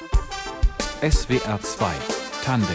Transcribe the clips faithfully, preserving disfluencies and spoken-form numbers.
S W R zwei Tandem.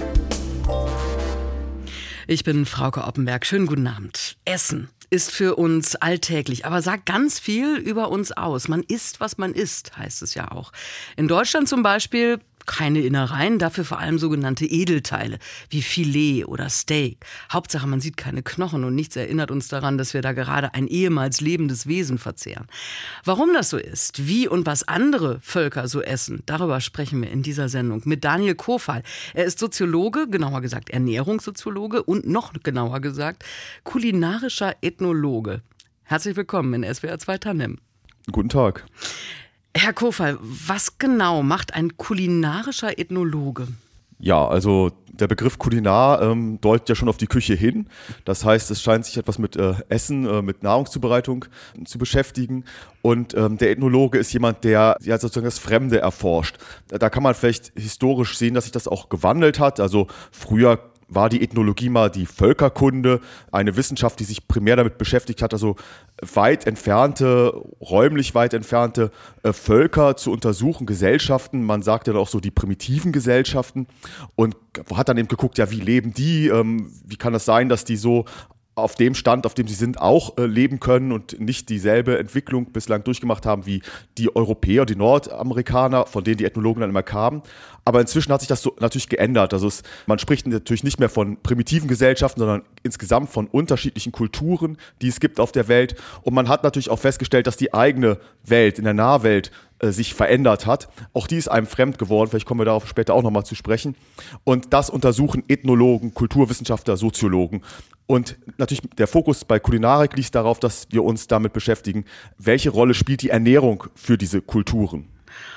Ich bin Frauke Oppenberg. Schönen guten Abend. Essen ist für uns alltäglich, aber sagt ganz viel über uns aus. Man isst, was man isst, heißt es ja auch. In Deutschland zum Beispiel keine Innereien, dafür vor allem sogenannte Edelteile wie Filet oder Steak. Hauptsache, man sieht keine Knochen und nichts erinnert uns daran, dass wir da gerade ein ehemals lebendes Wesen verzehren. Warum das so ist, wie und was andere Völker so essen, darüber sprechen wir in dieser Sendung mit Daniel Kofal. Er ist Soziologe, genauer gesagt Ernährungssoziologe und noch genauer gesagt kulinarischer Ethnologe. Herzlich willkommen in S W R zwei Tandem. Guten Tag. Herr Kofal, was genau macht ein kulinarischer Ethnologe? Ja, also der Begriff Kulinar ähm, deutet ja schon auf die Küche hin. Das heißt, es scheint sich etwas mit äh, Essen, äh, mit Nahrungszubereitung zu beschäftigen. Und ähm, der Ethnologe ist jemand, der ja sozusagen das Fremde erforscht. Da kann man vielleicht historisch sehen, dass sich das auch gewandelt hat. Also früher war die Ethnologie mal die Völkerkunde, eine Wissenschaft, die sich primär damit beschäftigt hat, also weit entfernte, räumlich weit entfernte äh, Völker zu untersuchen, Gesellschaften, man sagt ja auch so die primitiven Gesellschaften, und hat dann eben geguckt, ja, wie leben die, ähm, wie kann das sein, dass die so auf dem Stand, auf dem sie sind, auch äh, leben können und nicht dieselbe Entwicklung bislang durchgemacht haben wie die Europäer, die Nordamerikaner, von denen die Ethnologen dann immer kamen. Aber inzwischen hat sich das so natürlich geändert. Also es, man spricht natürlich nicht mehr von primitiven Gesellschaften, sondern insgesamt von unterschiedlichen Kulturen, die es gibt auf der Welt. Und man hat natürlich auch festgestellt, dass die eigene Welt, in der Nahwelt, äh, sich verändert hat. Auch die ist einem fremd geworden. Vielleicht kommen wir darauf später auch nochmal zu sprechen. Und das untersuchen Ethnologen, Kulturwissenschaftler, Soziologen. Und natürlich der Fokus bei Kulinarik liegt darauf, dass wir uns damit beschäftigen, welche Rolle spielt die Ernährung für diese Kulturen.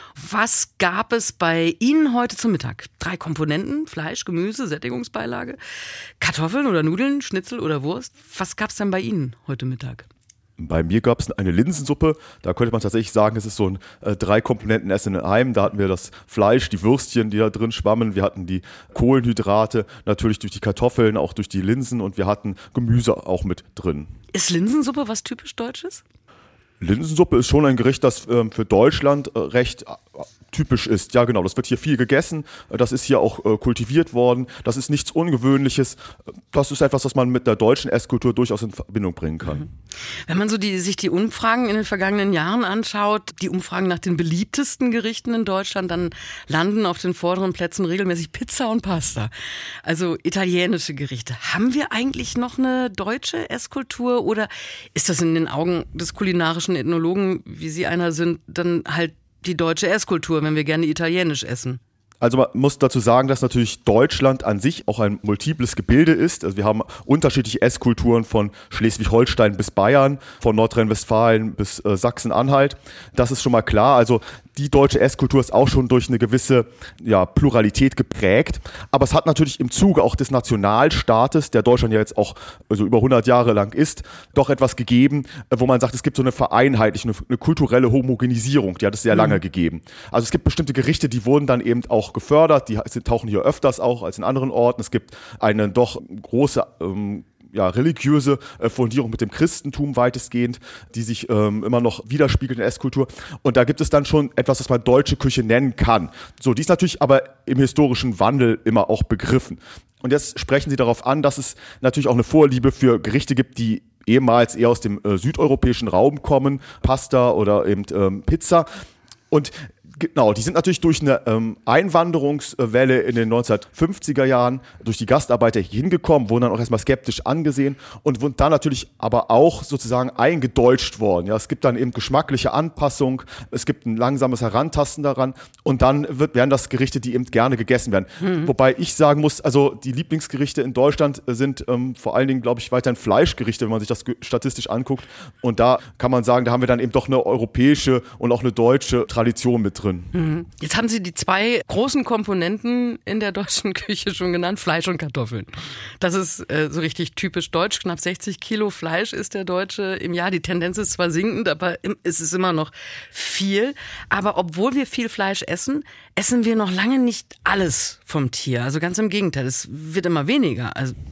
Was gab es bei Ihnen heute zum Mittag? Drei Komponenten: Fleisch, Gemüse, Sättigungsbeilage, Kartoffeln oder Nudeln, Schnitzel oder Wurst. Was gab es denn bei Ihnen heute Mittag? Bei mir gab es eine Linsensuppe. Da könnte man tatsächlich sagen, es ist so ein äh, Drei-Komponenten-Essen in einem. Da hatten wir das Fleisch, die Würstchen, die da drin schwammen. Wir hatten die Kohlenhydrate, natürlich durch die Kartoffeln, auch durch die Linsen. Und wir hatten Gemüse auch mit drin. Ist Linsensuppe was typisch Deutsches? Linsensuppe ist schon ein Gericht, das ähm, für Deutschland äh, recht äh, typisch ist. Ja, genau, das wird hier viel gegessen. Das ist hier auch äh, kultiviert worden. Das ist nichts Ungewöhnliches. Das ist etwas, was man mit der deutschen Esskultur durchaus in Verbindung bringen kann. Mhm. Wenn man so die, sich die Umfragen in den vergangenen Jahren anschaut, die Umfragen nach den beliebtesten Gerichten in Deutschland, dann landen auf den vorderen Plätzen regelmäßig Pizza und Pasta. Also italienische Gerichte. Haben wir eigentlich noch eine deutsche Esskultur oder ist das in den Augen des kulinarischen Ethnologen, wie Sie einer sind, dann halt die deutsche Esskultur, wenn wir gerne italienisch essen? Also man muss dazu sagen, dass natürlich Deutschland an sich auch ein multiples Gebilde ist. Also wir haben unterschiedliche Esskulturen von Schleswig-Holstein bis Bayern, von Nordrhein-Westfalen bis äh, Sachsen-Anhalt. Das ist schon mal klar. Also die deutsche Esskultur ist auch schon durch eine gewisse ja, Pluralität geprägt. Aber es hat natürlich im Zuge auch des Nationalstaates, der Deutschland ja jetzt auch also über hundert Jahre lang ist, doch etwas gegeben, wo man sagt, es gibt so eine Vereinheitlichung, eine, eine kulturelle Homogenisierung. Die hat es sehr lange mhm. gegeben. Also es gibt bestimmte Gerichte, die wurden dann eben auch gefördert. Die tauchen hier öfters auch als in anderen Orten. Es gibt eine doch große ähm, ja, religiöse äh, Fundierung mit dem Christentum weitestgehend, die sich ähm, immer noch widerspiegelt in der Esskultur. Und da gibt es dann schon etwas, was man deutsche Küche nennen kann. So, die ist natürlich aber im historischen Wandel immer auch begriffen. Und jetzt sprechen Sie darauf an, dass es natürlich auch eine Vorliebe für Gerichte gibt, die ehemals eher aus dem äh, südeuropäischen Raum kommen, Pasta oder eben ähm, Pizza. Und genau, die sind natürlich durch eine ähm, Einwanderungswelle in den neunzehnhundertfünfziger Jahren durch die Gastarbeiter hier hingekommen, wurden dann auch erstmal skeptisch angesehen und wurden dann natürlich aber auch sozusagen eingedeutscht worden. Ja, es gibt dann eben geschmackliche Anpassung, es gibt ein langsames Herantasten daran und dann wird, werden das Gerichte, die eben gerne gegessen werden. Mhm. Wobei ich sagen muss, also die Lieblingsgerichte in Deutschland sind ähm, vor allen Dingen, glaube ich, weiterhin Fleischgerichte, wenn man sich das ge- statistisch anguckt. Und da kann man sagen, da haben wir dann eben doch eine europäische und auch eine deutsche Tradition mit drin. Jetzt haben Sie die zwei großen Komponenten in der deutschen Küche schon genannt, Fleisch und Kartoffeln. Das ist äh, so richtig typisch deutsch. Knapp sechzig Kilo Fleisch isst der Deutsche im Jahr. Die Tendenz ist zwar sinkend, aber es ist immer noch viel. Aber obwohl wir viel Fleisch essen, essen wir noch lange nicht alles vom Tier. Also ganz im Gegenteil, es wird immer weniger. Also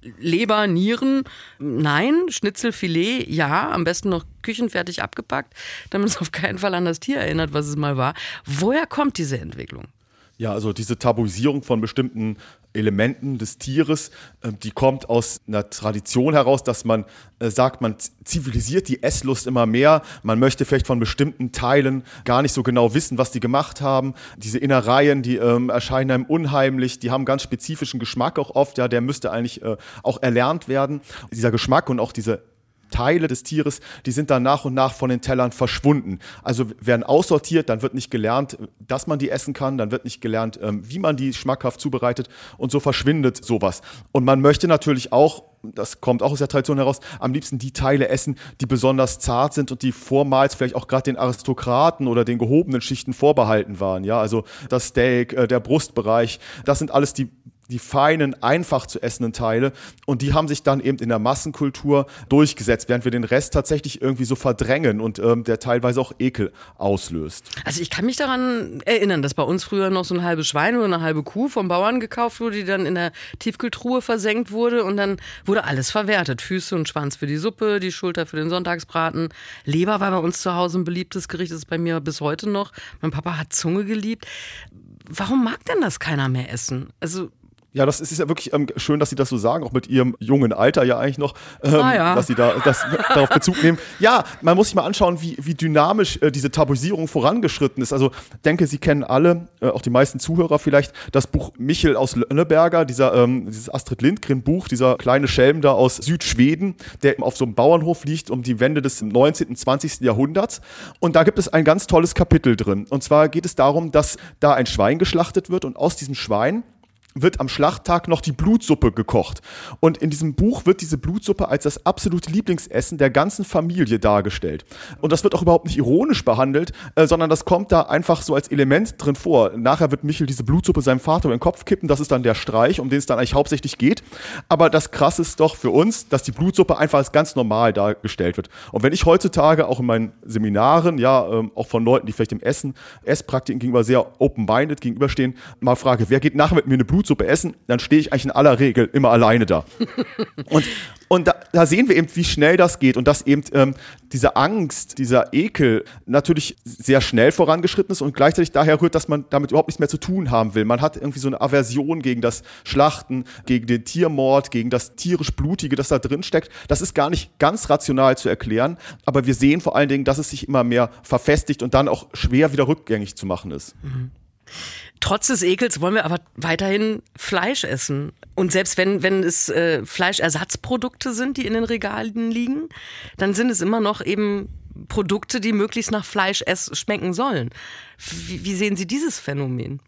Leber, Nieren, nein. Schnitzelfilet, ja. Am besten noch küchenfertig abgepackt, damit es auf keinen Fall an das Tier erinnert, was es mal war. Woher kommt diese Entwicklung? Ja, also diese Tabuisierung von bestimmten Elementen des Tieres, äh, die kommt aus einer Tradition heraus, dass man äh, sagt, man zivilisiert die Esslust immer mehr. Man möchte vielleicht von bestimmten Teilen gar nicht so genau wissen, was die gemacht haben. Diese Innereien, die ähm, erscheinen einem unheimlich, die haben ganz spezifischen Geschmack auch oft. Ja, der müsste eigentlich äh, auch erlernt werden. Dieser Geschmack und auch diese Teile des Tieres, die sind dann nach und nach von den Tellern verschwunden. Also werden aussortiert, dann wird nicht gelernt, dass man die essen kann, dann wird nicht gelernt, wie man die schmackhaft zubereitet und so verschwindet sowas. Und man möchte natürlich auch, das kommt auch aus der Tradition heraus, am liebsten die Teile essen, die besonders zart sind und die vormals vielleicht auch gerade den Aristokraten oder den gehobenen Schichten vorbehalten waren. Ja, also das Steak, der Brustbereich, das sind alles die die feinen, einfach zu essenden Teile, und die haben sich dann eben in der Massenkultur durchgesetzt, während wir den Rest tatsächlich irgendwie so verdrängen und ähm, der teilweise auch Ekel auslöst. Also ich kann mich daran erinnern, dass bei uns früher noch so ein halbes Schwein oder eine halbe Kuh vom Bauern gekauft wurde, die dann in der Tiefkühltruhe versenkt wurde, und dann wurde alles verwertet. Füße und Schwanz für die Suppe, die Schulter für den Sonntagsbraten. Leber war bei uns zu Hause ein beliebtes Gericht, das ist bei mir bis heute noch. Mein Papa hat Zunge geliebt. Warum mag denn das keiner mehr essen? Also Ja, das ist ja wirklich ähm, schön, dass Sie das so sagen, auch mit Ihrem jungen Alter ja eigentlich noch, ähm, ah, ja. dass Sie da das, darauf Bezug nehmen. Ja, man muss sich mal anschauen, wie, wie dynamisch äh, diese Tabuisierung vorangeschritten ist. Also ich denke, Sie kennen alle, äh, auch die meisten Zuhörer vielleicht, das Buch Michel aus Lönneberger, dieser, ähm, dieses Astrid Lindgren-Buch, dieser kleine Schelm da aus Südschweden, der auf so einem Bauernhof liegt um die Wende des neunzehnten, zwanzigsten Jahrhunderts. Und da gibt es ein ganz tolles Kapitel drin. Und zwar geht es darum, dass da ein Schwein geschlachtet wird, und aus diesem Schwein wird am Schlachttag noch die Blutsuppe gekocht. Und in diesem Buch wird diese Blutsuppe als das absolute Lieblingsessen der ganzen Familie dargestellt. Und das wird auch überhaupt nicht ironisch behandelt, äh, sondern das kommt da einfach so als Element drin vor. Nachher wird Michel diese Blutsuppe seinem Vater in den Kopf kippen, das ist dann der Streich, um den es dann eigentlich hauptsächlich geht. Aber das Krasse ist doch für uns, dass die Blutsuppe einfach als ganz normal dargestellt wird. Und wenn ich heutzutage auch in meinen Seminaren, ja, ähm, auch von Leuten, die vielleicht dem Essen, Esspraktiken gegenüber sehr open-minded gegenüberstehen, mal frage, wer geht nachher mit mir eine Blutsuppe Suppe essen, dann stehe ich eigentlich in aller Regel immer alleine da. Und, und da, da sehen wir eben, wie schnell das geht, und dass eben ähm, diese Angst, dieser Ekel natürlich sehr schnell vorangeschritten ist und gleichzeitig daher rührt, dass man damit überhaupt nichts mehr zu tun haben will. Man hat irgendwie so eine Aversion gegen das Schlachten, gegen den Tiermord, gegen das tierisch Blutige, das da drin steckt. Das ist gar nicht ganz rational zu erklären, aber wir sehen vor allen Dingen, dass es sich immer mehr verfestigt und dann auch schwer wieder rückgängig zu machen ist. Mhm. Trotz des Ekels wollen wir aber weiterhin Fleisch essen. Und selbst wenn, wenn es äh, Fleischersatzprodukte sind, die in den Regalen liegen, dann sind es immer noch eben Produkte, die möglichst nach Fleisch ess- schmecken sollen. Wie, wie sehen Sie dieses Phänomen?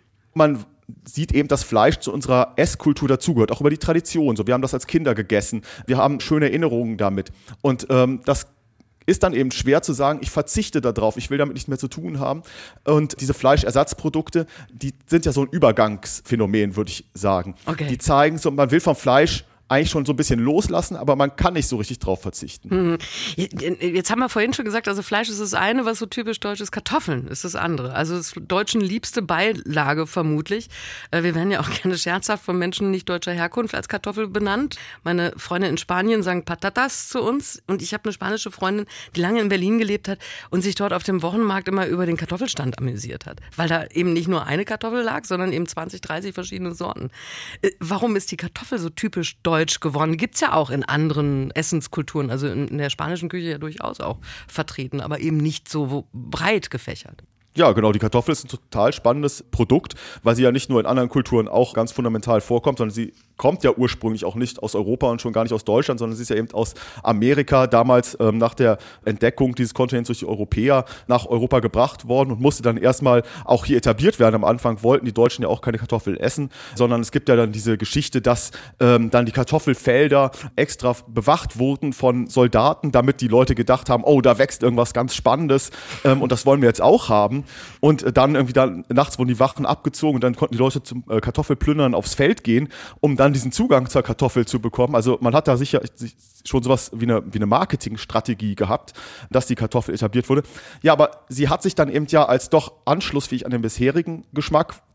Man sieht eben, dass Fleisch zu unserer Esskultur dazugehört, auch über die Tradition. So, wir haben das als Kinder gegessen, wir haben schöne Erinnerungen damit. Und ähm, das ist dann eben schwer zu sagen, ich verzichte darauf, ich will damit nichts mehr zu tun haben. Und diese Fleischersatzprodukte, die sind ja so ein Übergangsphänomen, würde ich sagen. Okay. Die zeigen so, man will vom Fleisch eigentlich schon so ein bisschen loslassen, aber man kann nicht so richtig drauf verzichten. Mhm. Jetzt haben wir vorhin schon gesagt, also Fleisch ist das eine, was so typisch deutsch ist, Kartoffeln ist das andere. Also das Deutschen liebste Beilage vermutlich. Wir werden ja auch gerne scherzhaft von Menschen nicht deutscher Herkunft als Kartoffel benannt. Meine Freunde in Spanien sagen Patatas zu uns, und ich habe eine spanische Freundin, die lange in Berlin gelebt hat und sich dort auf dem Wochenmarkt immer über den Kartoffelstand amüsiert hat, weil da eben nicht nur eine Kartoffel lag, sondern eben zwanzig, dreißig verschiedene Sorten. Warum ist die Kartoffel so typisch deutsch geworden? Gibt's ja auch in anderen Essenskulturen, also in der spanischen Küche ja durchaus auch vertreten, aber eben nicht so breit gefächert. Ja, genau, die Kartoffel ist ein total spannendes Produkt, weil sie ja nicht nur in anderen Kulturen auch ganz fundamental vorkommt, sondern sie kommt ja ursprünglich auch nicht aus Europa und schon gar nicht aus Deutschland, sondern sie ist ja eben aus Amerika, damals ähm, nach der Entdeckung dieses Kontinents durch die Europäer nach Europa gebracht worden und musste dann erstmal auch hier etabliert werden. Am Anfang wollten die Deutschen ja auch keine Kartoffeln essen, sondern es gibt ja dann diese Geschichte, dass ähm, dann die Kartoffelfelder extra bewacht wurden von Soldaten, damit die Leute gedacht haben, oh, da wächst irgendwas ganz Spannendes ähm, und das wollen wir jetzt auch haben. Und dann irgendwie dann nachts wurden die Wachen abgezogen und dann konnten die Leute zum äh, Kartoffelplündern aufs Feld gehen, um dann diesen Zugang zur Kartoffel zu bekommen. Also man hat da sicher schon sowas wie eine, wie eine Marketingstrategie gehabt, dass die Kartoffel etabliert wurde. Ja, aber sie hat sich dann eben ja als doch anschlussfähig an den bisherigen Geschmack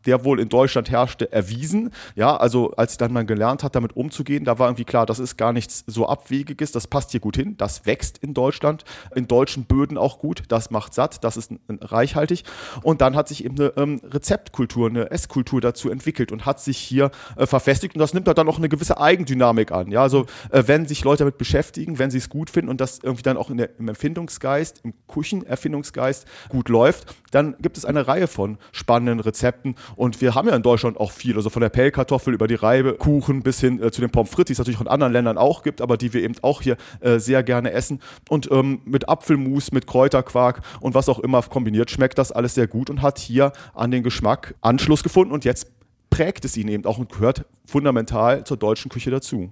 der wohl in Deutschland herrschte, erwiesen. Ja, also als ich dann mal gelernt hat, damit umzugehen, da war irgendwie klar, das ist gar nichts so Abwegiges, das passt hier gut hin, das wächst in Deutschland, in deutschen Böden auch gut, das macht satt, das ist reichhaltig. Und dann hat sich eben eine ähm, Rezeptkultur, eine Esskultur dazu entwickelt und hat sich hier äh, verfestigt und das nimmt dann auch eine gewisse Eigendynamik an. Ja, also äh, wenn sich Leute damit beschäftigen, wenn sie es gut finden und das irgendwie dann auch in der, im Empfindungsgeist, im Küchenerfindungsgeist gut läuft, dann gibt es eine Reihe von spannenden Rezepten. Und wir haben ja in Deutschland auch viel, also von der Pellkartoffel über die Reibekuchen bis hin äh, zu den Pommes frites, die es natürlich auch in anderen Ländern auch gibt, aber die wir eben auch hier äh, sehr gerne essen. Und ähm, mit Apfelmus, mit Kräuterquark und was auch immer kombiniert, schmeckt das alles sehr gut und hat hier an den Geschmack Anschluss gefunden. Und jetzt prägt es ihn eben auch und gehört fundamental zur deutschen Küche dazu.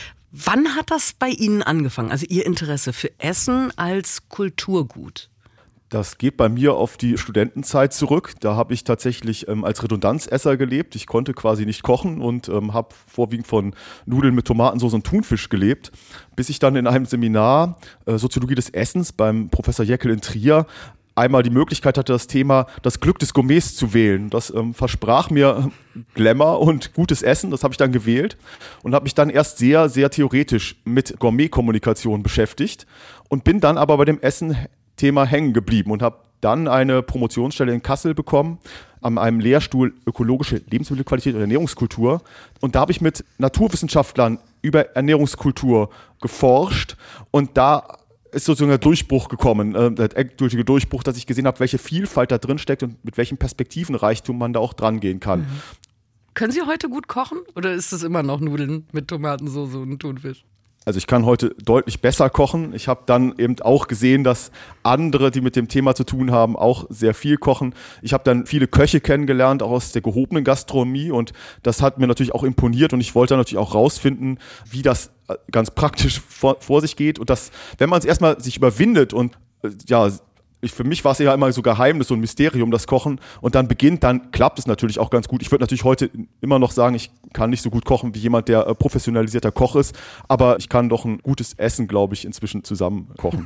Wann hat das bei Ihnen angefangen, also Ihr Interesse für Essen als Kulturgut? Das geht bei mir auf die Studentenzeit zurück. Da habe ich tatsächlich ähm, als Redundanzesser gelebt. Ich konnte quasi nicht kochen und ähm, habe vorwiegend von Nudeln mit Tomatensauce und Thunfisch gelebt, bis ich dann in einem Seminar äh, Soziologie des Essens beim Professor Jäckel in Trier einmal die Möglichkeit hatte, das Thema das Glück des Gourmets zu wählen. Das ähm, versprach mir Glamour und gutes Essen. Das habe ich dann gewählt und habe mich dann erst sehr, sehr theoretisch mit Gourmet-Kommunikation beschäftigt und bin dann aber bei dem Essen Thema hängen geblieben und habe dann eine Promotionsstelle in Kassel bekommen, an einem Lehrstuhl Ökologische Lebensmittelqualität und Ernährungskultur. Und da habe ich mit Naturwissenschaftlern über Ernährungskultur geforscht und da ist sozusagen der Durchbruch gekommen, äh, der endgültige Durchbruch, dass ich gesehen habe, welche Vielfalt da drin steckt und mit welchem Perspektivenreichtum man da auch dran gehen kann. Mhm. Können Sie heute gut kochen oder ist es immer noch Nudeln mit Tomatensauce und Thunfisch? Also ich kann heute deutlich besser kochen. Ich habe dann eben auch gesehen, dass andere, die mit dem Thema zu tun haben, auch sehr viel kochen. Ich habe dann viele Köche kennengelernt, auch aus der gehobenen Gastronomie und das hat mir natürlich auch imponiert und ich wollte natürlich auch rausfinden, wie das ganz praktisch vor, vor sich geht und dass, wenn man es erstmal sich überwindet und äh, ja, Ich, für mich war es ja immer so Geheimnis, so ein Mysterium, das Kochen. Und dann beginnt, dann klappt es natürlich auch ganz gut. Ich würde natürlich heute immer noch sagen, ich kann nicht so gut kochen wie jemand, der äh, professionalisierter Koch ist. Aber ich kann doch ein gutes Essen, glaube ich, inzwischen zusammen kochen.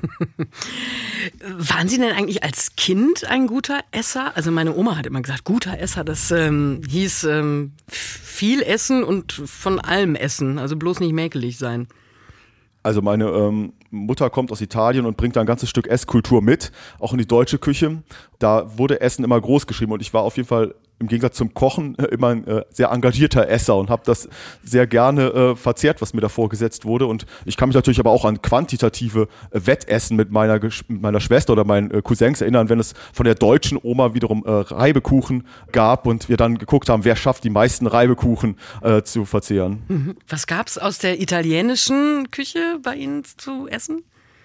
Waren Sie denn eigentlich als Kind ein guter Esser? Also meine Oma hat immer gesagt, guter Esser, das ähm, hieß ähm, viel essen und von allem essen. Also bloß nicht mäkelig sein. Also meine ähm, Mutter kommt aus Italien und bringt da ein ganzes Stück Esskultur mit, auch in die deutsche Küche. Da wurde Essen immer groß geschrieben und ich war auf jeden Fall im Gegensatz zum Kochen äh, immer ein äh, sehr engagierter Esser und habe das sehr gerne äh, verzehrt, was mir da vorgesetzt wurde. Und ich kann mich natürlich aber auch an quantitative äh, Wettessen mit meiner, mit meiner Schwester oder meinen äh, Cousins erinnern, wenn es von der deutschen Oma wiederum äh, Reibekuchen gab und wir dann geguckt haben, wer schafft die meisten Reibekuchen äh, zu verzehren. Mhm. Was gab's aus der italienischen Küche bei Ihnen zu essen?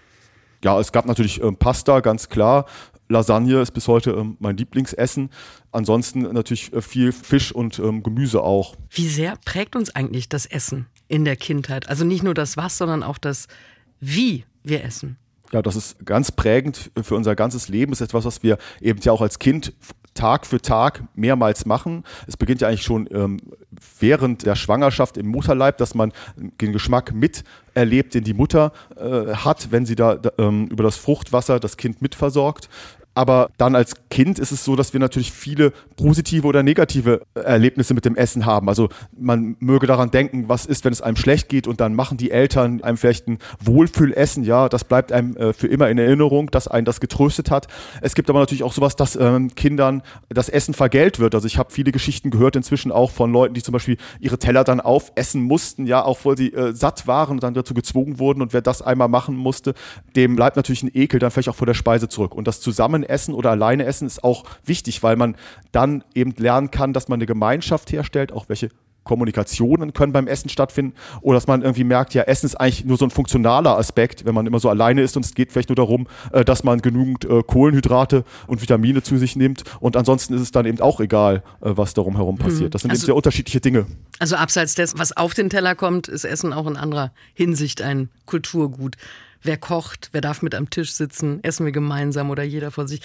Ja, es gab natürlich ähm, Pasta, ganz klar. Lasagne ist bis heute ähm, mein Lieblingsessen. Ansonsten natürlich äh, viel Fisch und ähm, Gemüse auch. Wie sehr prägt uns eigentlich das Essen in der Kindheit? Also nicht nur das Was, sondern auch das Wie wir essen. Ja, das ist ganz prägend für unser ganzes Leben. Das ist etwas, was wir eben ja auch als Kind Tag für Tag mehrmals machen. Es beginnt ja eigentlich schon ähm, während der Schwangerschaft im Mutterleib, dass man den Geschmack miterlebt, den die Mutter äh, hat, wenn sie da, da ähm, über das Fruchtwasser das Kind mitversorgt. Aber dann als Kind ist es so, dass wir natürlich viele positive oder negative Erlebnisse mit dem Essen haben. Also man möge daran denken, was ist, wenn es einem schlecht geht und dann machen die Eltern einem vielleicht ein Wohlfühlessen. Ja, das bleibt einem äh, für immer in Erinnerung, dass einen das getröstet hat. Es gibt aber natürlich auch sowas, dass ähm, Kindern das Essen vergällt wird. Also ich habe viele Geschichten gehört inzwischen auch von Leuten, die zum Beispiel ihre Teller dann aufessen mussten, ja, auch weil sie äh, satt waren und dann dazu gezwungen wurden. Und wer das einmal machen musste, dem bleibt natürlich ein Ekel dann vielleicht auch vor der Speise zurück. Und das zusammen Essen oder alleine essen ist auch wichtig, weil man dann eben lernen kann, dass man eine Gemeinschaft herstellt, auch welche Kommunikationen können beim Essen stattfinden oder dass man irgendwie merkt, ja, Essen ist eigentlich nur so ein funktionaler Aspekt, wenn man immer so alleine ist und es geht vielleicht nur darum, dass man genügend Kohlenhydrate und Vitamine zu sich nimmt und ansonsten ist es dann eben auch egal, was darum herum passiert. Das sind also eben sehr unterschiedliche Dinge. Also abseits dessen, was auf den Teller kommt, ist Essen auch in anderer Hinsicht ein Kulturgut. Wer kocht, wer darf mit am Tisch sitzen, essen wir gemeinsam oder jeder vor sich.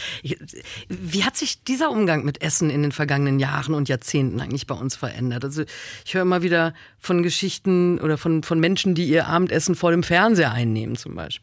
Wie hat sich dieser Umgang mit Essen in den vergangenen Jahren und Jahrzehnten eigentlich bei uns verändert? Also ich höre immer wieder von Geschichten oder von, von Menschen, die ihr Abendessen vor dem Fernseher einnehmen zum Beispiel.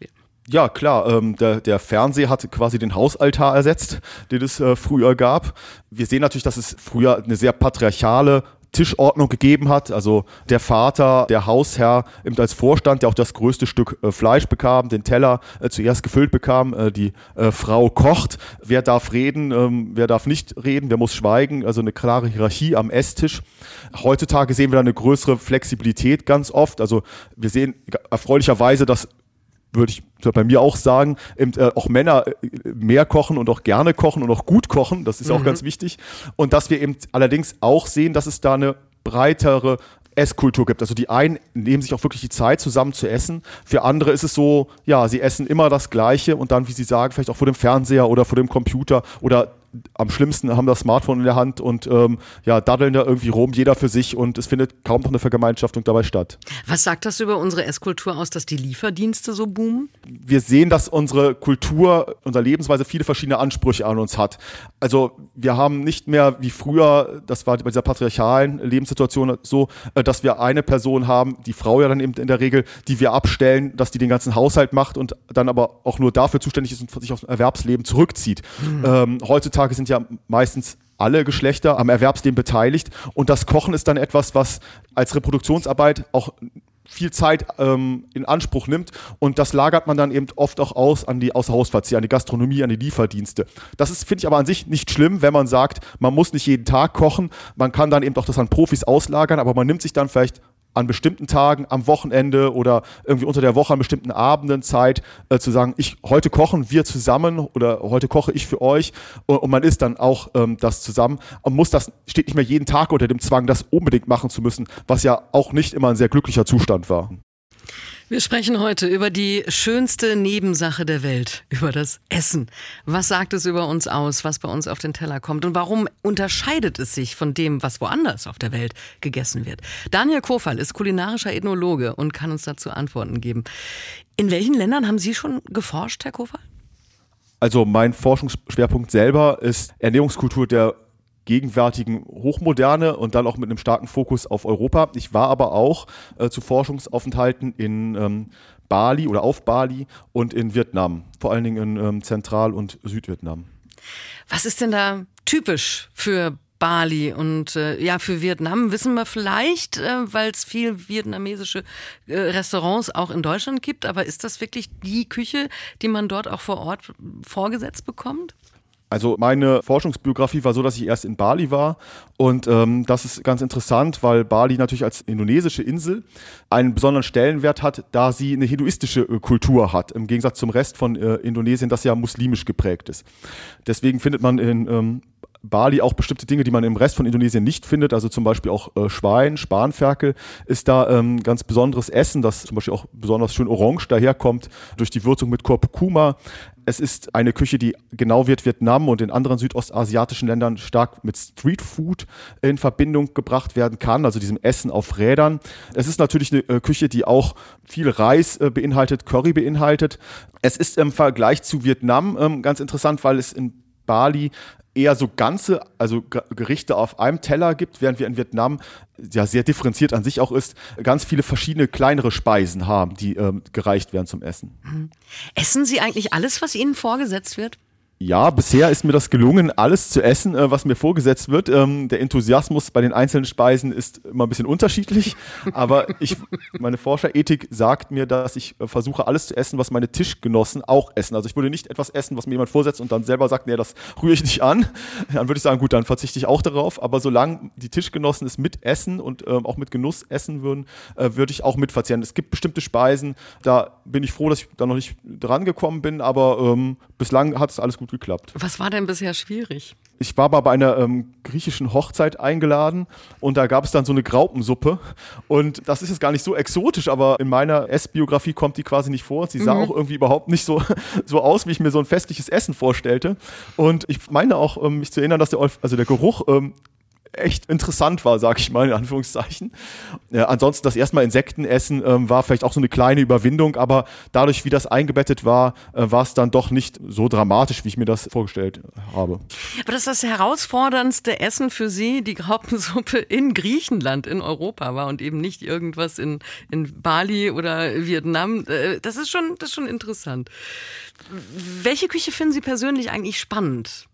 Ja, klar. Ähm, der, der Fernseher hat quasi den Hausaltar ersetzt, den es äh, früher gab. Wir sehen natürlich, dass es früher eine sehr patriarchale Tischordnung gegeben hat. Also der Vater, der Hausherr eben als Vorstand, der auch das größte Stück äh, Fleisch bekam, den Teller äh, zuerst gefüllt bekam. Äh, die äh, Frau kocht. Wer darf reden, ähm, wer darf nicht reden, wer muss schweigen. Also eine klare Hierarchie am Esstisch. Heutzutage sehen wir da eine größere Flexibilität ganz oft. Also wir sehen erfreulicherweise, dass würde ich bei mir auch sagen, eben, äh, auch Männer mehr kochen und auch gerne kochen und auch gut kochen, das ist mhm. auch ganz wichtig. Und dass wir eben allerdings auch sehen, dass es da eine breitere Esskultur gibt. Also die einen nehmen sich auch wirklich die Zeit, zusammen zu essen. Für andere ist es so, ja, sie essen immer das Gleiche und dann, wie sie sagen, vielleicht auch vor dem Fernseher oder vor dem Computer oder am schlimmsten haben das Smartphone in der Hand und ähm, ja, daddeln da irgendwie rum, jeder für sich und es findet kaum noch eine Vergemeinschaftung dabei statt. Was sagt das über unsere Esskultur aus, dass die Lieferdienste so boomen? Wir sehen, dass unsere Kultur, unsere Lebensweise viele verschiedene Ansprüche an uns hat. Also wir haben nicht mehr wie früher, das war bei dieser patriarchalen Lebenssituation so, dass wir eine Person haben, die Frau ja dann eben in der Regel, die wir abstellen, dass die den ganzen Haushalt macht und dann aber auch nur dafür zuständig ist und sich aufs Erwerbsleben zurückzieht. Mhm. Ähm, heutzutage sind ja meistens alle Geschlechter am Erwerbsleben beteiligt und das Kochen ist dann etwas, was als Reproduktionsarbeit auch viel Zeit ähm, in Anspruch nimmt und das lagert man dann eben oft auch aus an die Außerhausverzehr, an die Gastronomie, an die Lieferdienste. Das ist, finde ich aber an sich nicht schlimm, wenn man sagt, man muss nicht jeden Tag kochen, man kann dann eben auch das an Profis auslagern, aber man nimmt sich dann vielleicht an bestimmten Tagen, am Wochenende oder irgendwie unter der Woche an bestimmten Abenden Zeit äh, zu sagen, ich heute kochen wir zusammen oder heute koche ich für euch und, und man isst dann auch ähm, das zusammen und muss das, steht nicht mehr jeden Tag unter dem Zwang, das unbedingt machen zu müssen, was ja auch nicht immer ein sehr glücklicher Zustand war. Wir sprechen heute über die schönste Nebensache der Welt, über das Essen. Was sagt es über uns aus, was bei uns auf den Teller kommt und warum unterscheidet es sich von dem, was woanders auf der Welt gegessen wird? Daniel Kofall ist kulinarischer Ethnologe und kann uns dazu Antworten geben. In welchen Ländern haben Sie schon geforscht, Herr Kofall? Also mein Forschungsschwerpunkt selber ist Ernährungskultur der gegenwärtigen Hochmoderne und dann auch mit einem starken Fokus auf Europa. Ich war aber auch äh, zu Forschungsaufenthalten in ähm, Bali oder auf Bali und in Vietnam, vor allen Dingen in ähm, Zentral- und Südvietnam. Was ist denn da typisch für Bali und äh, ja für Vietnam? Wissen wir vielleicht, äh, weil es viel vietnamesische äh, Restaurants auch in Deutschland gibt, aber ist das wirklich die Küche, die man dort auch vor Ort vorgesetzt bekommt? Also meine Forschungsbiografie war so, dass ich erst in Bali war und ähm, das ist ganz interessant, weil Bali natürlich als indonesische Insel einen besonderen Stellenwert hat, da sie eine hinduistische äh, Kultur hat, im Gegensatz zum Rest von äh, Indonesien, das ja muslimisch geprägt ist. Deswegen findet man in ähm, Bali auch bestimmte Dinge, die man im Rest von Indonesien nicht findet, also zum Beispiel auch äh, Schwein, Spanferkel ist da ähm, ganz besonderes Essen, das zum Beispiel auch besonders schön orange daherkommt, durch die Würzung mit Kurkuma. Es ist eine Küche, die genau wie Vietnam und in anderen südostasiatischen Ländern stark mit Streetfood in Verbindung gebracht werden kann, also diesem Essen auf Rädern. Es ist natürlich eine äh, Küche, die auch viel Reis äh, beinhaltet, Curry beinhaltet. Es ist im Vergleich zu Vietnam ähm, ganz interessant, weil es in Bali eher so ganze, also Gerichte auf einem Teller gibt, während wir in Vietnam ja sehr differenziert an sich auch ist, ganz viele verschiedene kleinere Speisen haben, die ähm, gereicht werden zum Essen. Essen Sie eigentlich alles, was Ihnen vorgesetzt wird? Ja, bisher ist mir das gelungen, alles zu essen, äh, was mir vorgesetzt wird. Ähm, der Enthusiasmus bei den einzelnen Speisen ist immer ein bisschen unterschiedlich, aber ich, meine Forscherethik sagt mir, dass ich äh, versuche, alles zu essen, was meine Tischgenossen auch essen. Also ich würde nicht etwas essen, was mir jemand vorsetzt und dann selber sagt, nee, das rühre ich nicht an. Dann würde ich sagen, gut, dann verzichte ich auch darauf. Aber solange die Tischgenossen es mitessen und ähm, auch mit Genuss essen würden, äh, würde ich auch mitverzehren. Es gibt bestimmte Speisen, da bin ich froh, dass ich da noch nicht dran gekommen bin, aber ähm, bislang hat es alles gut geklappt. Was war denn bisher schwierig? Ich war mal bei einer ähm, griechischen Hochzeit eingeladen und da gab es dann so eine Graupensuppe und das ist jetzt gar nicht so exotisch, aber in meiner Essbiografie kommt die quasi nicht vor. Sie sah mhm. auch irgendwie überhaupt nicht so, so aus, wie ich mir so ein festliches Essen vorstellte und ich meine auch, ähm, mich zu erinnern, dass der, also der Geruch ähm, echt interessant war, sag ich mal, in Anführungszeichen. Ja, ansonsten das erste Mal Insekten essen ähm, war vielleicht auch so eine kleine Überwindung, aber dadurch, wie das eingebettet war, äh, war es dann doch nicht so dramatisch, wie ich mir das vorgestellt habe. Aber das ist das herausforderndste Essen für Sie, die Graupensuppe in Griechenland, in Europa war und eben nicht irgendwas in, in Bali oder Vietnam. Das ist schon, das ist schon interessant. Welche Küche finden Sie persönlich eigentlich spannend?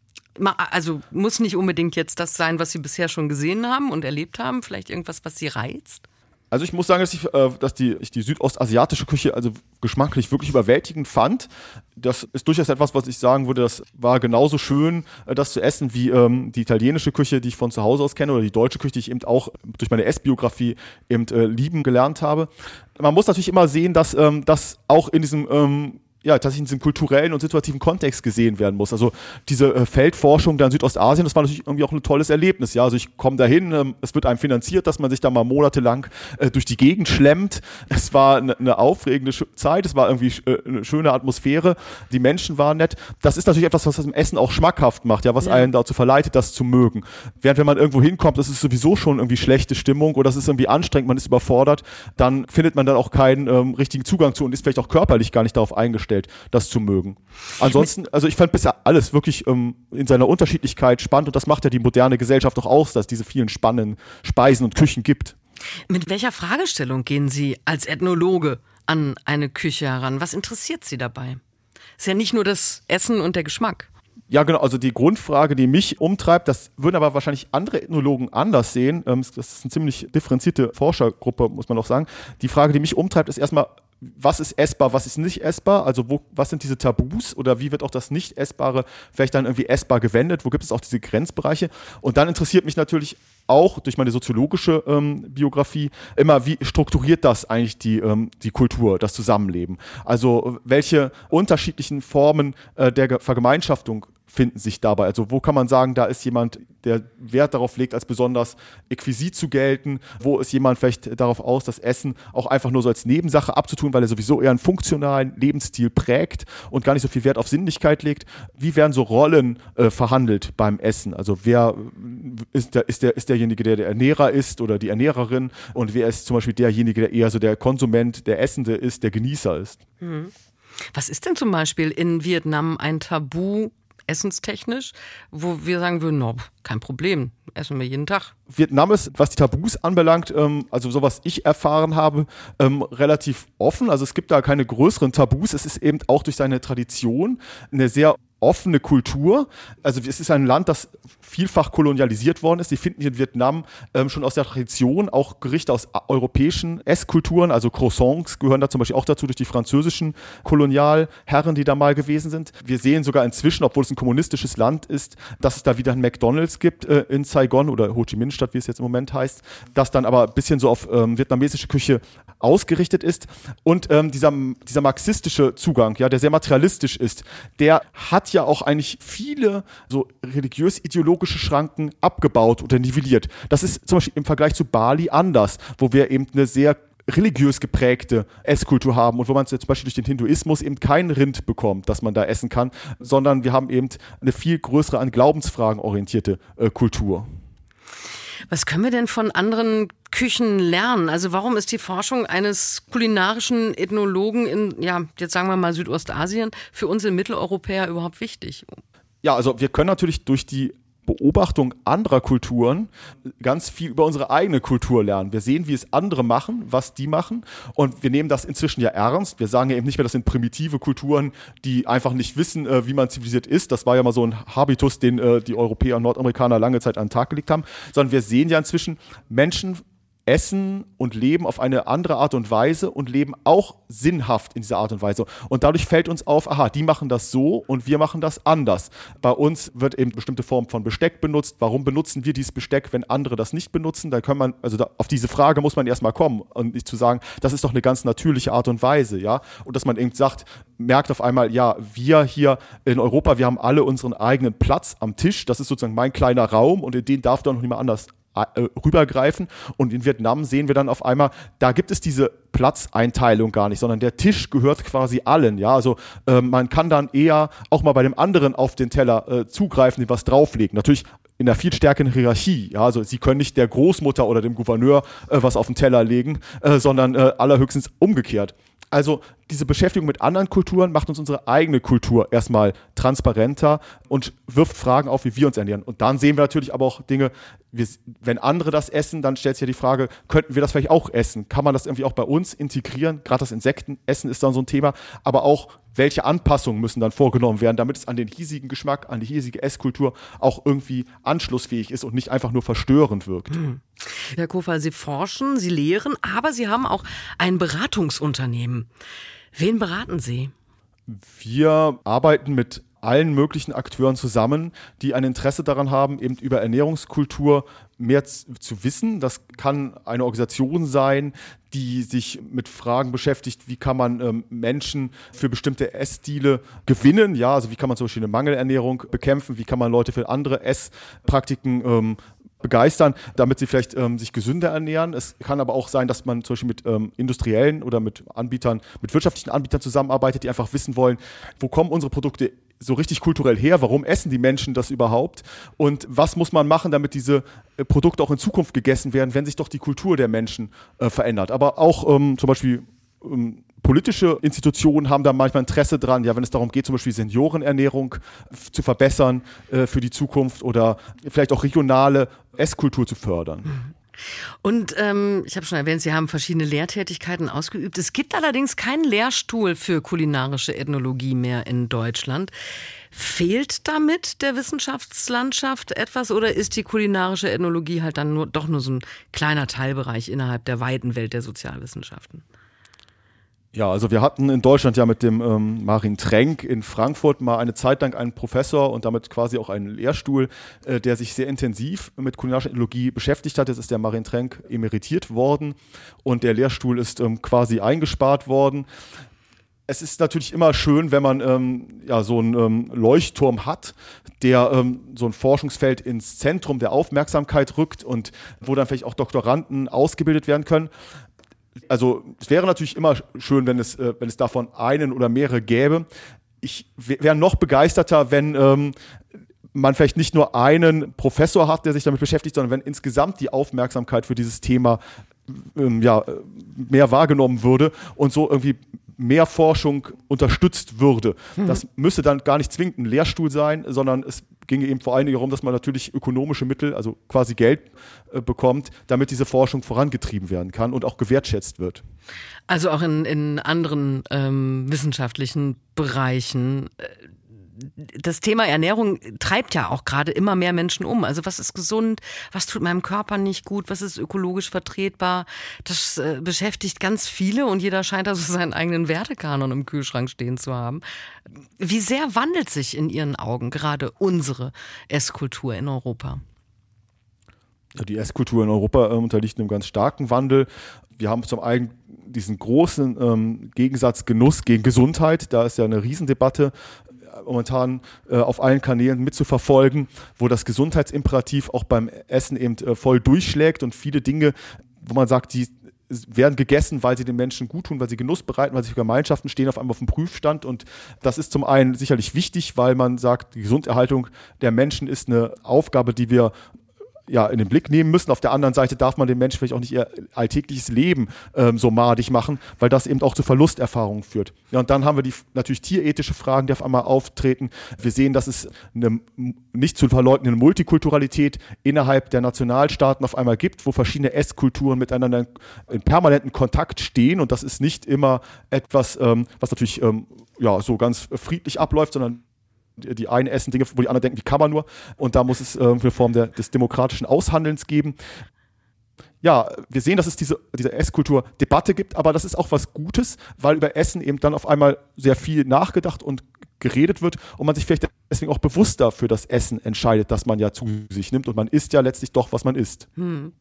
Also muss nicht unbedingt jetzt das sein, was Sie bisher schon gesehen haben und erlebt haben, vielleicht irgendwas, was Sie reizt? Also ich muss sagen, dass ich, äh, dass die, ich die südostasiatische Küche also geschmacklich wirklich überwältigend fand. Das ist durchaus etwas, was ich sagen würde, das war genauso schön, äh, das zu essen, wie ähm, die italienische Küche, die ich von zu Hause aus kenne, oder die deutsche Küche, die ich eben auch durch meine Essbiografie eben äh, lieben gelernt habe. Man muss natürlich immer sehen, dass ähm, das auch in diesem ähm, ja, tatsächlich in diesem kulturellen und situativen Kontext gesehen werden muss. Also diese äh, Feldforschung da in Südostasien, das war natürlich irgendwie auch ein tolles Erlebnis. Ja, also ich komme dahin, ähm, es wird einem finanziert, dass man sich da mal monatelang äh, durch die Gegend schlemmt. Es war eine, eine aufregende Sch- Zeit, es war irgendwie äh, eine schöne Atmosphäre, die Menschen waren nett. Das ist natürlich etwas, was das im Essen auch schmackhaft macht, ja, was ja. einen dazu verleitet, das zu mögen. Während wenn man irgendwo hinkommt, das ist sowieso schon irgendwie schlechte Stimmung oder das ist irgendwie anstrengend, man ist überfordert, dann findet man dann auch keinen ähm, richtigen Zugang zu und ist vielleicht auch körperlich gar nicht darauf eingestellt, das zu mögen. Ansonsten, also ich fand bisher alles wirklich ähm, in seiner Unterschiedlichkeit spannend und das macht ja die moderne Gesellschaft auch aus, dass es diese vielen spannenden Speisen und Küchen gibt. Mit welcher Fragestellung gehen Sie als Ethnologe an eine Küche heran? Was interessiert Sie dabei? Es ist ja nicht nur das Essen und der Geschmack. Ja, genau, also die Grundfrage, die mich umtreibt, das würden aber wahrscheinlich andere Ethnologen anders sehen, ähm, das ist eine ziemlich differenzierte Forschergruppe, muss man auch sagen. Die Frage, die mich umtreibt, ist erstmal, was ist essbar, was ist nicht essbar, also wo, was sind diese Tabus oder wie wird auch das Nicht-Essbare vielleicht dann irgendwie essbar gewendet, wo gibt es auch diese Grenzbereiche und dann interessiert mich natürlich auch durch meine soziologische ähm, Biografie immer, wie strukturiert das eigentlich die, ähm, die Kultur, das Zusammenleben, also welche unterschiedlichen Formen äh, der Vergemeinschaftung finden sich dabei. Also wo kann man sagen, da ist jemand, der Wert darauf legt, als besonders exquisit zu gelten? Wo ist jemand vielleicht darauf aus, das Essen auch einfach nur so als Nebensache abzutun, weil er sowieso eher einen funktionalen Lebensstil prägt und gar nicht so viel Wert auf Sinnlichkeit legt? Wie werden so Rollen äh, verhandelt beim Essen? Also wer ist, der, ist, der, ist derjenige, der der Ernährer ist oder die Ernährerin und wer ist zum Beispiel derjenige, der eher so der Konsument, der Essende ist, der Genießer ist? Mhm. Was ist denn zum Beispiel in Vietnam ein Tabu essenstechnisch, wo wir sagen würden, no, kein Problem, essen wir jeden Tag. Vietnam ist, was die Tabus anbelangt, ähm, also so was ich erfahren habe, ähm, relativ offen. Also es gibt da keine größeren Tabus. Es ist eben auch durch seine Tradition eine sehr offene Kultur. Also es ist ein Land, das vielfach kolonialisiert worden ist. Sie finden hier in Vietnam ähm, schon aus der Tradition auch Gerichte aus europäischen Esskulturen, also Croissants gehören da zum Beispiel auch dazu durch die französischen Kolonialherren, die da mal gewesen sind. Wir sehen sogar inzwischen, obwohl es ein kommunistisches Land ist, dass es da wieder ein McDonald's gibt äh, in Saigon oder Ho Chi Minh Stadt, wie es jetzt im Moment heißt, das dann aber ein bisschen so auf ähm, vietnamesische Küche ausgerichtet ist. Und ähm, dieser, dieser marxistische Zugang, ja, der sehr materialistisch ist, der hat ja auch eigentlich viele so religiös-ideologische Schranken abgebaut oder nivelliert. Das ist zum Beispiel im Vergleich zu Bali anders, wo wir eben eine sehr religiös geprägte Esskultur haben und wo man zum Beispiel durch den Hinduismus eben kein Rind bekommt, das man da essen kann, sondern wir haben eben eine viel größere an Glaubensfragen orientierte äh, Kultur. Was können wir denn von anderen Küchen lernen? Also warum ist die Forschung eines kulinarischen Ethnologen in, ja, jetzt sagen wir mal Südostasien, für uns in Mitteleuropäer überhaupt wichtig? Ja, also wir können natürlich durch die Beobachtung anderer Kulturen ganz viel über unsere eigene Kultur lernen. Wir sehen, wie es andere machen, was die machen und wir nehmen das inzwischen ja ernst. Wir sagen ja eben nicht mehr, das sind primitive Kulturen, die einfach nicht wissen, wie man zivilisiert ist. Das war ja mal so ein Habitus, den die Europäer und Nordamerikaner lange Zeit an den Tag gelegt haben, sondern wir sehen ja inzwischen Menschen essen und leben auf eine andere Art und Weise und leben auch sinnhaft in dieser Art und Weise. Und dadurch fällt uns auf, aha, die machen das so und wir machen das anders. Bei uns wird eben bestimmte Form von Besteck benutzt. Warum benutzen wir dieses Besteck, wenn andere das nicht benutzen? Da kann man, also da, auf diese Frage muss man erstmal kommen und nicht zu sagen, das ist doch eine ganz natürliche Art und Weise, ja. Und dass man eben sagt, merkt auf einmal, ja, wir hier in Europa, wir haben alle unseren eigenen Platz am Tisch. Das ist sozusagen mein kleiner Raum und in den darf doch noch niemand anders rübergreifen und in Vietnam sehen wir dann auf einmal, da gibt es diese Platzeinteilung gar nicht, sondern der Tisch gehört quasi allen, ja, also äh, man kann dann eher auch mal bei dem anderen auf den Teller äh, zugreifen, was drauflegen. Natürlich in einer viel stärkeren Hierarchie. Ja, also sie können nicht der Großmutter oder dem Gouverneur äh, was auf den Teller legen, äh, sondern äh, allerhöchstens umgekehrt. Also diese Beschäftigung mit anderen Kulturen macht uns unsere eigene Kultur erstmal transparenter und wirft Fragen auf, wie wir uns ernähren. Und dann sehen wir natürlich aber auch Dinge, wir, wenn andere das essen, dann stellt sich ja die Frage, könnten wir das vielleicht auch essen? Kann man das irgendwie auch bei uns integrieren? Gerade das Insektenessen ist dann so ein Thema, aber auch welche Anpassungen müssen dann vorgenommen werden, damit es an den hiesigen Geschmack, an die hiesige Esskultur auch irgendwie anschlussfähig ist und nicht einfach nur verstörend wirkt. Hm. Herr Kofal, Sie forschen, Sie lehren, aber Sie haben auch ein Beratungsunternehmen. Wen beraten Sie? Wir arbeiten mit allen möglichen Akteuren zusammen, die ein Interesse daran haben, eben über Ernährungskultur mehr zu wissen. Das kann eine Organisation sein, die sich mit Fragen beschäftigt, wie kann man ähm, Menschen für bestimmte Essstile gewinnen, ja, also wie kann man zum Beispiel eine Mangelernährung bekämpfen, wie kann man Leute für andere Esspraktiken ähm, begeistern, damit sie vielleicht ähm, sich gesünder ernähren. Es kann aber auch sein, dass man zum Beispiel mit ähm, industriellen oder mit Anbietern, mit wirtschaftlichen Anbietern zusammenarbeitet, die einfach wissen wollen, wo kommen unsere Produkte so richtig kulturell her, warum essen die Menschen das überhaupt und was muss man machen, damit diese äh, Produkte auch in Zukunft gegessen werden, wenn sich doch die Kultur der Menschen äh, verändert. Aber auch ähm, zum Beispiel ähm, politische Institutionen haben da manchmal Interesse dran, ja, wenn es darum geht, zum Beispiel Seniorenernährung f- zu verbessern äh, für die Zukunft oder vielleicht auch regionale Esskultur zu fördern. Und ähm, ich habe schon erwähnt, Sie haben verschiedene Lehrtätigkeiten ausgeübt. Es gibt allerdings keinen Lehrstuhl für kulinarische Ethnologie mehr in Deutschland. Fehlt damit der Wissenschaftslandschaft etwas oder ist die kulinarische Ethnologie halt dann nur, doch nur so ein kleiner Teilbereich innerhalb der weiten Welt der Sozialwissenschaften? Ja, also wir hatten in Deutschland ja mit dem ähm, Marin Trenk in Frankfurt mal eine Zeit lang einen Professor und damit quasi auch einen Lehrstuhl, äh, der sich sehr intensiv mit kulinarischer Ethnologie beschäftigt hat. Jetzt ist der Marin Trenk emeritiert worden und der Lehrstuhl ist ähm, quasi eingespart worden. Es ist natürlich immer schön, wenn man ähm, ja, so einen ähm, Leuchtturm hat, der ähm, so ein Forschungsfeld ins Zentrum der Aufmerksamkeit rückt und wo dann vielleicht auch Doktoranden ausgebildet werden können. Also es wäre natürlich immer schön, wenn es, äh, wenn es davon einen oder mehrere gäbe. Ich wäre noch begeisterter, wenn ähm, man vielleicht nicht nur einen Professor hat, der sich damit beschäftigt, sondern wenn insgesamt die Aufmerksamkeit für dieses Thema ähm, ja, mehr wahrgenommen würde und so irgendwie mehr Forschung unterstützt würde. Mhm. Das müsste dann gar nicht zwingend ein Lehrstuhl sein, sondern es ginge eben vor allen Dingen darum, dass man natürlich ökonomische Mittel, also quasi Geld äh, bekommt, damit diese Forschung vorangetrieben werden kann und auch gewertschätzt wird. Also auch in, in anderen ähm, wissenschaftlichen Bereichen. Das Thema Ernährung treibt ja auch gerade immer mehr Menschen um. Also was ist gesund, was tut meinem Körper nicht gut, was ist ökologisch vertretbar? Das äh, beschäftigt ganz viele und jeder scheint also seinen eigenen Wertekanon im Kühlschrank stehen zu haben. Wie sehr wandelt sich in Ihren Augen gerade unsere Esskultur in Europa? Die Esskultur in Europa äh, unterliegt einem ganz starken Wandel. Wir haben zum einen diesen großen ähm, Gegensatz Genuss gegen Gesundheit. Da ist ja eine Riesendebatte momentan äh, auf allen Kanälen mitzuverfolgen, wo das Gesundheitsimperativ auch beim Essen eben äh, voll durchschlägt und viele Dinge, wo man sagt, die werden gegessen, weil sie den Menschen gut tun, weil sie Genuss bereiten, weil sie für Gemeinschaften stehen, auf einmal auf dem Prüfstand und das ist zum einen sicherlich wichtig, weil man sagt, die Gesunderhaltung der Menschen ist eine Aufgabe, die wir ja, in den Blick nehmen müssen. Auf der anderen Seite darf man den Menschen vielleicht auch nicht ihr alltägliches Leben ähm, so madig machen, weil das eben auch zu Verlusterfahrungen führt. Ja, und dann haben wir die natürlich tierethische Fragen, die auf einmal auftreten. Wir sehen, dass es eine nicht zu verleugnende Multikulturalität innerhalb der Nationalstaaten auf einmal gibt, wo verschiedene Esskulturen miteinander in permanentem Kontakt stehen und das ist nicht immer etwas, ähm, was natürlich ähm, ja, so ganz friedlich abläuft, sondern die einen essen Dinge, wo die anderen denken, wie kann man nur? Und da muss es äh, eine Form der, des demokratischen Aushandelns geben. Ja, wir sehen, dass es diese, diese Esskultur-Debatte gibt, aber das ist auch was Gutes, weil über Essen eben dann auf einmal sehr viel nachgedacht und geredet wird und man sich vielleicht deswegen auch bewusster für das Essen entscheidet, das man ja zu sich nimmt und man isst ja letztlich doch, was man isst. Hm.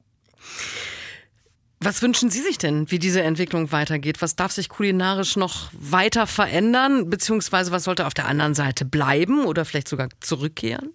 Was wünschen Sie sich denn, wie diese Entwicklung weitergeht? Was darf sich kulinarisch noch weiter verändern? Beziehungsweise was sollte auf der anderen Seite bleiben oder vielleicht sogar zurückkehren?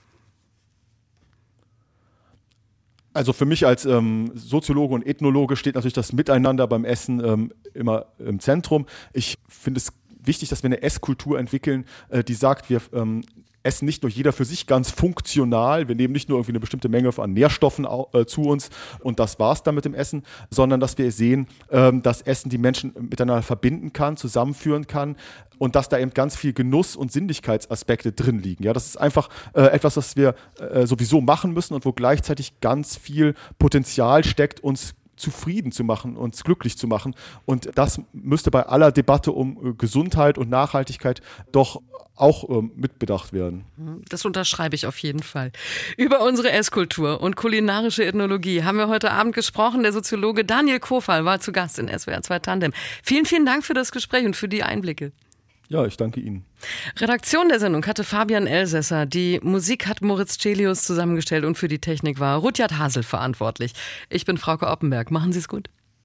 Also für mich als ähm, Soziologe und Ethnologe steht natürlich das Miteinander beim Essen ähm, immer im Zentrum. Ich finde es wichtig, dass wir eine Esskultur entwickeln, äh, die sagt, wir ähm, essen nicht nur jeder für sich ganz funktional, wir nehmen nicht nur irgendwie eine bestimmte Menge an Nährstoffen äh, zu uns und das war's dann mit dem Essen, sondern dass wir sehen, ähm, dass Essen die Menschen miteinander verbinden kann, zusammenführen kann und dass da eben ganz viel Genuss- und Sinnlichkeitsaspekte drin liegen. Ja, das ist einfach äh, etwas, was wir äh, sowieso machen müssen und wo gleichzeitig ganz viel Potenzial steckt, uns zufrieden zu machen, uns glücklich zu machen. Und das müsste bei aller Debatte um äh, Gesundheit und Nachhaltigkeit doch auch ähm, mitbedacht werden. Das unterschreibe ich auf jeden Fall. Über unsere Esskultur und kulinarische Ethnologie haben wir heute Abend gesprochen. Der Soziologe Daniel Kofal war zu Gast in S W R zwei Tandem. Vielen, vielen Dank für das Gespräch und für die Einblicke. Ja, ich danke Ihnen. Redaktion der Sendung hatte Fabian Elsässer. Die Musik hat Moritz Celius zusammengestellt und für die Technik war Rudyard Hasel verantwortlich. Ich bin Frauke Oppenberg. Machen Sie es gut.